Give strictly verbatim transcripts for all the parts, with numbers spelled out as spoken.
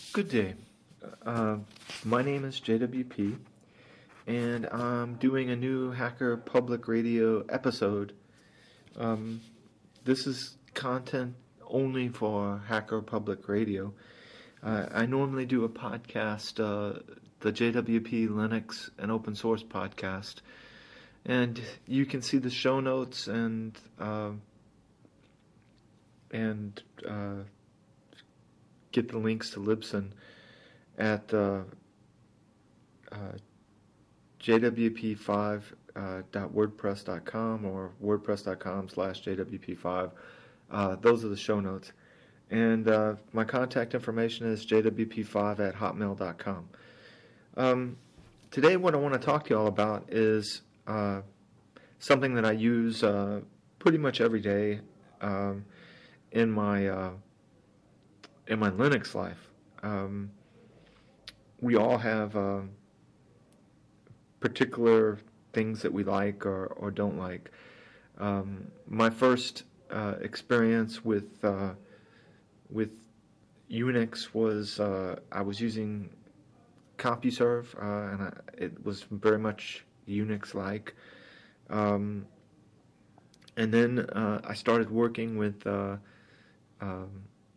Good day. Uh, my name is J W P, and I'm doing a new Hacker Public Radio episode. Um, this is content only for Hacker Public Radio. Uh, I normally do a podcast, uh, the J W P Linux and Open Source podcast, and you can see the show notes and uh, and uh, get the links to Libsyn at uh, uh, j w p five dot wordpress dot com or wordpress dot com slash j w p five. Uh, those are the show notes. And uh, my contact information is j w p five at hotmail dot com. Um, today what I want to talk to you all about is uh, something that I use uh, pretty much every day um, in my uh, in my Linux life. Um, we all have uh, particular things that we like or, or don't like. Um, my first uh, experience with uh, with Unix was uh, I was using CompuServe, uh, and I, it was very much Unix-like. Um, and then uh, I started working with uh, um,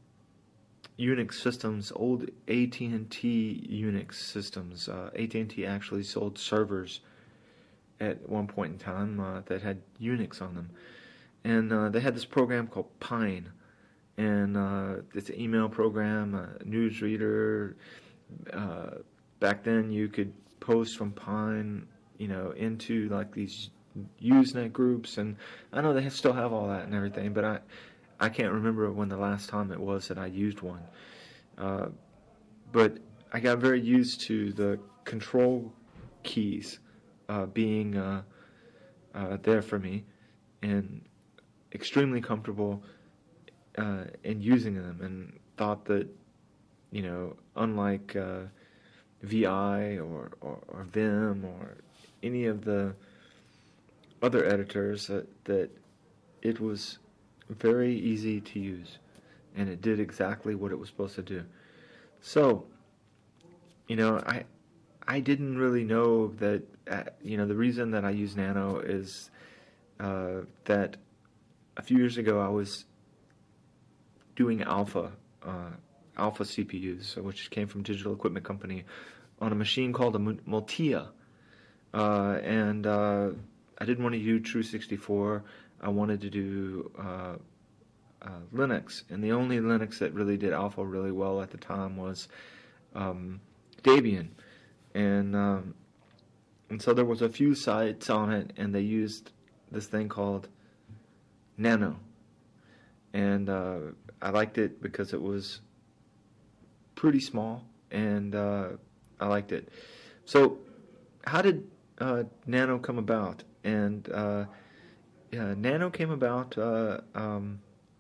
Unix systems, old A T and T Unix systems. Uh, A T and T actually sold servers at one point in time uh, that had Unix on them. And uh, they had this program called Pine. And uh, it's an email program, a newsreader. Uh, back then you could post from Pine, you know, into like these Usenet groups. And I know they still have all that and everything, but I... I can't remember when the last time it was that I used one. Uh, but I got very used to the control keys uh, being uh, uh, there for me and extremely comfortable uh, in using them, and thought that, you know, unlike uh, V I or, or, or Vim or any of the other editors, that, that it was very easy to use, and it did exactly what it was supposed to do. So, you know, I I didn't really know that, uh, you know, the reason that I use Nano is uh, that a few years ago I was doing Alpha, uh, Alpha C P Us, which came from Digital Equipment Company, on a machine called a Multia, uh, and uh, I didn't want to do True sixty-four. I wanted to do uh, uh, Linux, and the only Linux that really did Alpha really well at the time was um, Debian, and um, and so there was a few sites on it, and they used this thing called Nano, and uh, I liked it because it was pretty small, and uh, I liked it. So, how did uh, Nano come about? And uh, Yeah, Nano came about uh, um,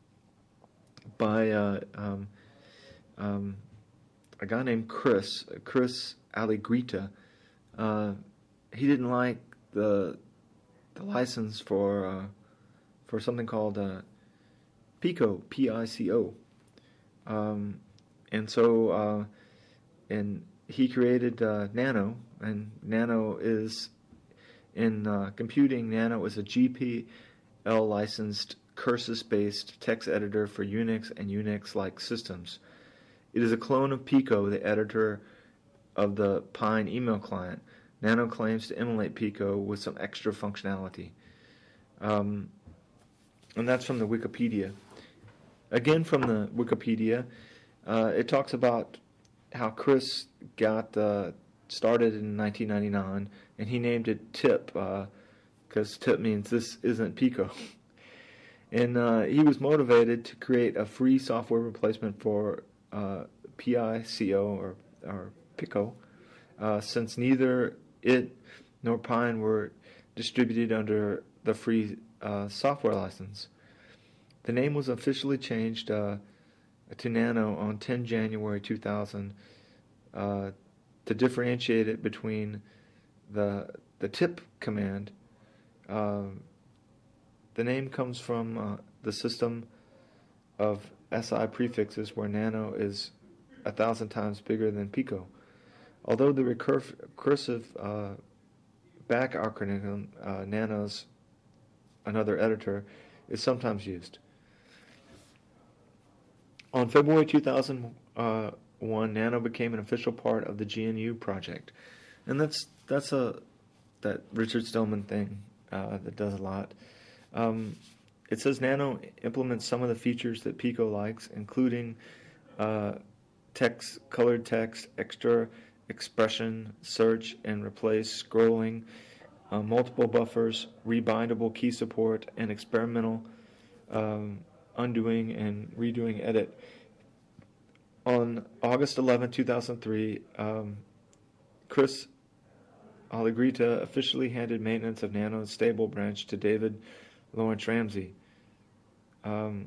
by uh, um, um, a guy named Chris, Chris Allegrita. Uh, he didn't like the the license for uh, for something called uh, Pico, P I C O, um, and so uh, and he created uh, Nano, and Nano is. In uh, computing, Nano is a G P L licensed cursus-based text editor for Unix and Unix-like systems. It is a clone of Pico, the editor of the Pine email client. Nano claims to emulate Pico with some extra functionality. Um, and that's from the Wikipedia. Again, from the Wikipedia, uh, it talks about how Chris got uh, started in nineteen ninety-nine, and he named it Tip, because uh, Tip means this isn't Pico. And uh, he was motivated to create a free software replacement for uh, P I C O, or, or Pico, uh, since neither it nor Pine were distributed under the free uh, software license. The name was officially changed uh, to Nano on the tenth of January two thousand uh, to differentiate it between the the tip command. Uh, the name comes from uh, the system of S I prefixes, where Nano is a thousand times bigger than Pico. Although the recurf- recursive uh, back acronym, uh, Nano's another editor, is sometimes used. On February two thousand one, Nano became an official part of the G N U project, and that's that's a that Richard Stillman thing uh, that does a lot. Um, it says Nano implements some of the features that Pico likes, including uh, text, colored text, extra expression, search and replace, scrolling, uh, multiple buffers, rebindable key support, and experimental um, undoing and redoing edit. On August eleventh, two thousand three, um, Chris Allegrita officially handed maintenance of Nano's stable branch to David Lawrence Ramsey. Um,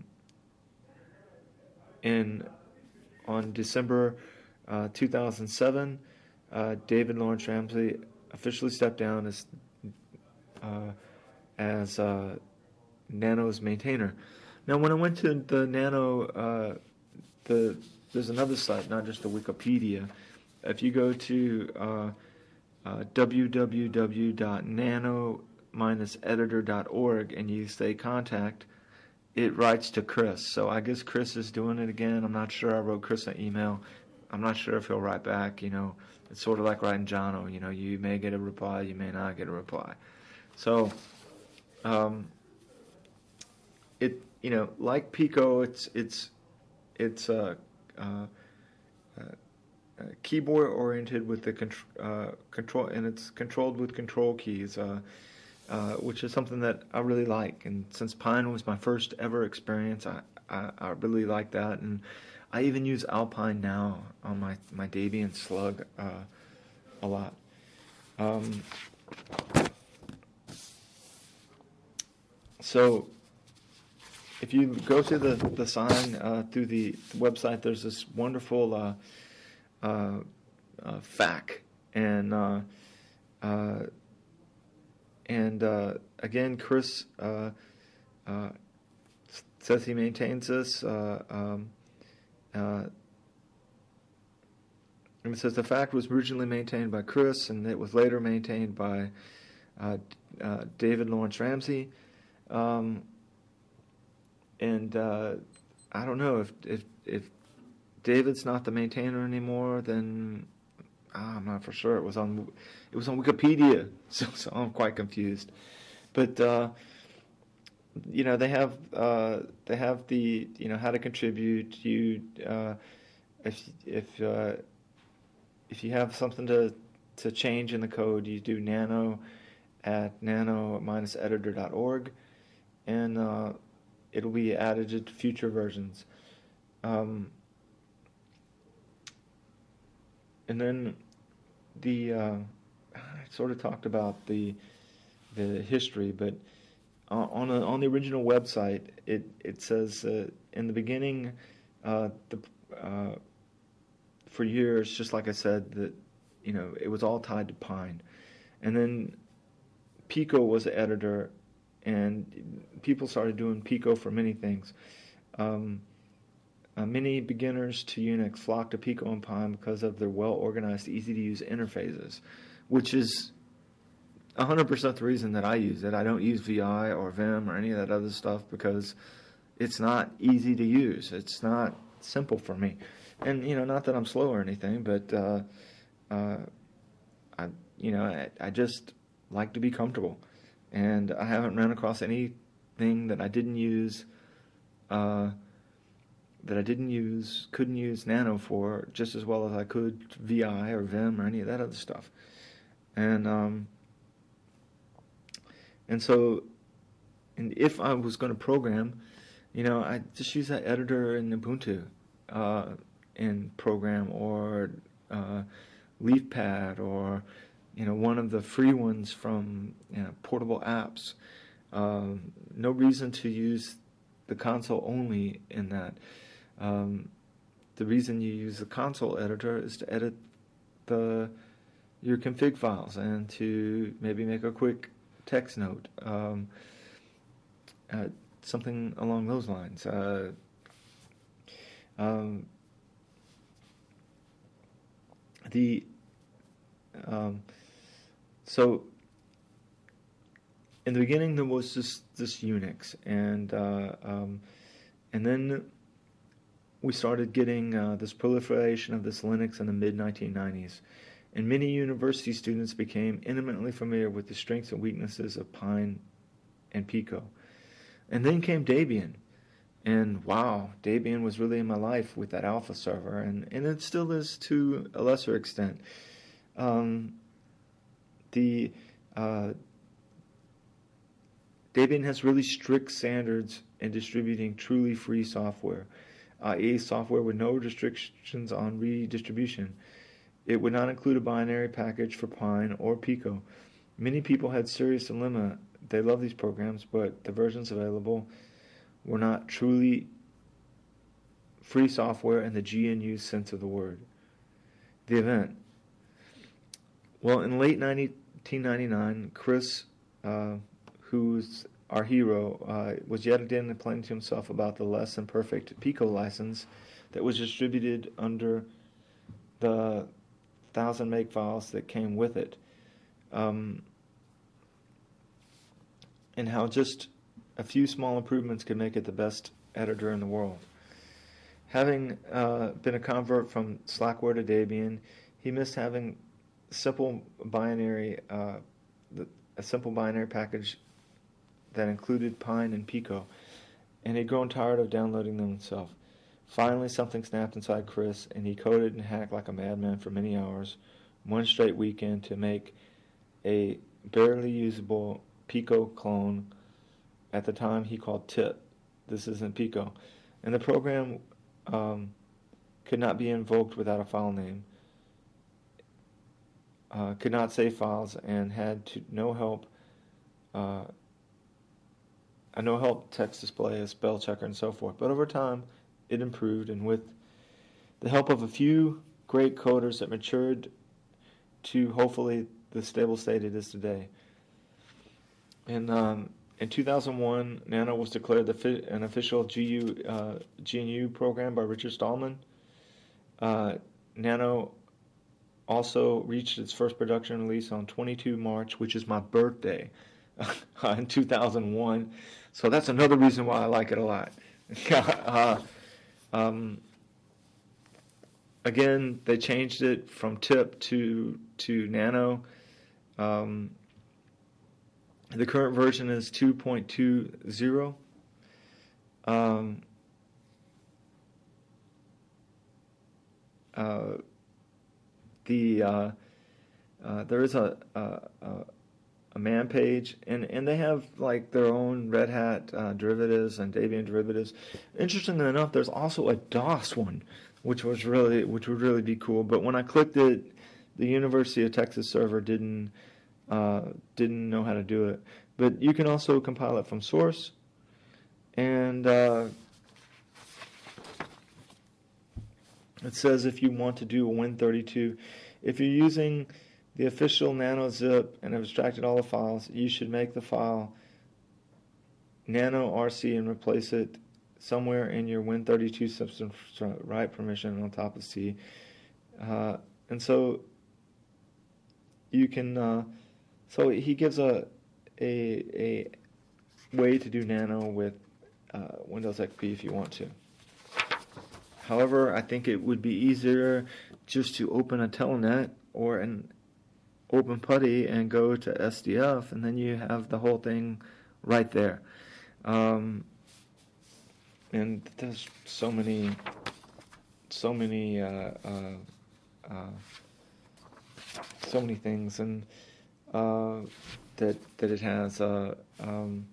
and on December uh, two thousand seven, uh, David Lawrence Ramsey officially stepped down as uh, as uh, Nano's maintainer. Now, when I went to the Nano, uh, the there's another site, not just the Wikipedia. If you go to uh, uh, w w w dot nano dash editor dot org and you say contact, it writes to Chris. So I guess Chris is doing it again. I'm not sure. I wrote Chris an email. I'm not sure if he'll write back. You know, it's sort of like writing Jono. You know, you may get a reply, you may not get a reply. So, um, it you know, like Pico, it's it's it's uh, uh, uh, uh, keyboard oriented with the contr- uh, control, and it's controlled with control keys. Uh, Uh, which is something that I really like. And since Pine was my first ever experience, I, I, I really like that. And I even use Alpine now on my, my Debian Slug uh, a lot. Um, so if you go to the, the sign uh, through the, the website, there's this wonderful uh, uh, uh, F A Q. And uh, uh, And uh, again, Chris uh, uh, says he maintains this. Uh, um, uh, and it says the F A Q was originally maintained by Chris, and it was later maintained by uh, uh, David Lawrence Ramsey. Um, and uh, I don't know if, if if David's not the maintainer anymore, then I'm not for sure. It was on it was on Wikipedia, so, so I'm quite confused. But uh, you know, they have uh, they have the you know how to contribute. You uh, if if uh, if you have something to to change in the code, you do nano at nano dash editor dot org, and uh, it'll be added to future versions. Um, and then the uh, I sort of talked about the the history, but uh, on a, on the original website, it it says uh, in the beginning, uh, the uh, for years, just like I said, that you know it was all tied to Pine, and then Pico was the editor, and people started doing Pico for many things. Um, Uh, many beginners to Unix flock to Pico and Pine because of their well-organized, easy-to-use interfaces, which is one hundred percent the reason that I use it. I don't use V I or Vim or any of that other stuff because it's not easy to use. It's not simple for me. And, you know, not that I'm slow or anything, but, uh, uh, I, you know, I, I just like to be comfortable. And I haven't run across anything that I didn't use, uh, that I didn't use, couldn't use Nano for just as well as I could V I or Vim or any of that other stuff. And um, and so, and if I was going to program, you know, I just use that editor in Ubuntu uh, and program, or uh, LeafPad, or you know, one of the free ones from you know, portable apps. Um, no reason to use the console only in that. Um, the reason you use the console editor is to edit the your config files and to maybe make a quick text note, um, uh, something along those lines. Uh, um, the um, so in the beginning there was this this Unix, and uh, um, and then we started getting uh, this proliferation of this Linux in the mid nineteen nineties, and many university students became intimately familiar with the strengths and weaknesses of Pine and Pico. And then came Debian, and wow, Debian was really in my life with that alpha server, and, and it still is to a lesser extent. Um, the uh, Debian has really strict standards in distributing truly free software, that is software with no restrictions on redistribution. It would not include a binary package for Pine or Pico. Many people had serious dilemma. They love these programs, but the versions available were not truly free software in the G N U sense of the word. The event. Well, in late nineteen ninety-nine, Chris, uh, who's our hero, uh, was yet again complaining to himself about the less than perfect Pico license that was distributed under the thousand meg files that came with it. Um, and how just a few small improvements could make it the best editor in the world. Having uh, been a convert from Slackware to Debian, he missed having simple binary, uh, a simple binary package that included Pine and Pico, and he'd grown tired of downloading them himself. Finally, something snapped inside Chris, and he coded and hacked like a madman for many hours, one straight weekend, to make a barely usable Pico clone at the time he called Tip. This isn't Pico. And the program um, could not be invoked without a file name, uh, could not save files, and had to no help, uh, a no help text display, a spell checker, and so forth. But over time, it improved, and with the help of a few great coders, it matured to hopefully the stable state it is today. And um, in two thousand one, Nano was declared the fi- an official G U, uh, G N U program by Richard Stallman. Uh, Nano also reached its first production release on the twenty-second of March, which is my birthday, in two thousand one. So that's another reason why I like it a lot. uh, um, again, they changed it from Tip to to Nano. Um, the current version is two point two zero. Um, uh, the uh, uh, there is a, a a man page, and, and they have like their own Red Hat uh, derivatives and Debian derivatives. Interestingly enough, there's also a DOS one, which was really which would really be cool. But when I clicked it, the University of Texas server didn't uh, didn't know how to do it. But you can also compile it from source, and uh, it says if you want to do a Win thirty-two, if you're using the official Nano zip and have extracted all the files, you should make the file Nano R C and replace it somewhere in your Win thirty-two system write permission on top of C. Uh, and so you can, uh, so he gives a, a, a way to do Nano with uh, Windows X P if you want to. However, I think it would be easier just to open a Telnet or an Open Putty and go to S D F, and then you have the whole thing right there. Um, and there's so many, so many, uh, uh, uh, so many things, and uh, that that it has. Uh, um,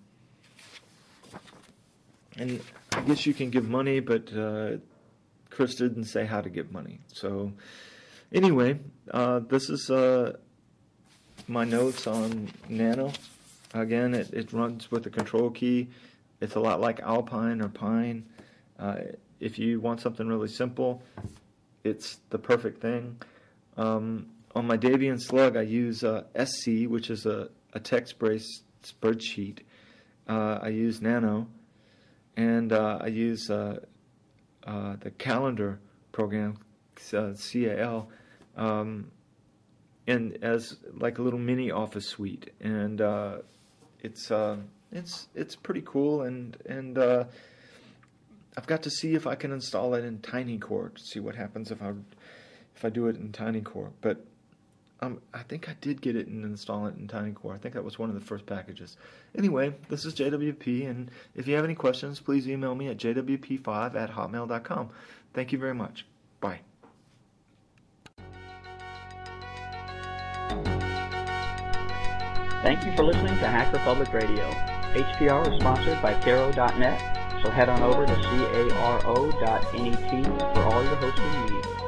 and I guess you can give money, but uh, Chris didn't say how to give money. So anyway, uh, this is uh, my notes on Nano. Again, it, it runs with a control key. It's a lot like Alpine or Pine. Uh, if you want something really simple, it's the perfect thing. Um, on my Debian Slug, I use uh, S C, which is a, a text-based spreadsheet. Uh, I use Nano, and uh, I use uh, uh, the calendar program, uh, C A L, um, and as like a little mini office suite, and uh, it's uh, it's it's pretty cool, and and uh, I've got to see if I can install it in TinyCore to see what happens if I if I do it in TinyCore. But um, I think I did get it and install it in TinyCore. I think that was one of the first packages. Anyway, this is J W P, and if you have any questions, please email me at j w p five at hotmail dot com. Thank you very much. Bye. Thank you for listening to Hacker Public Radio. H P R is sponsored by Caro dot net, so head on over to caro dot net for all your hosting needs.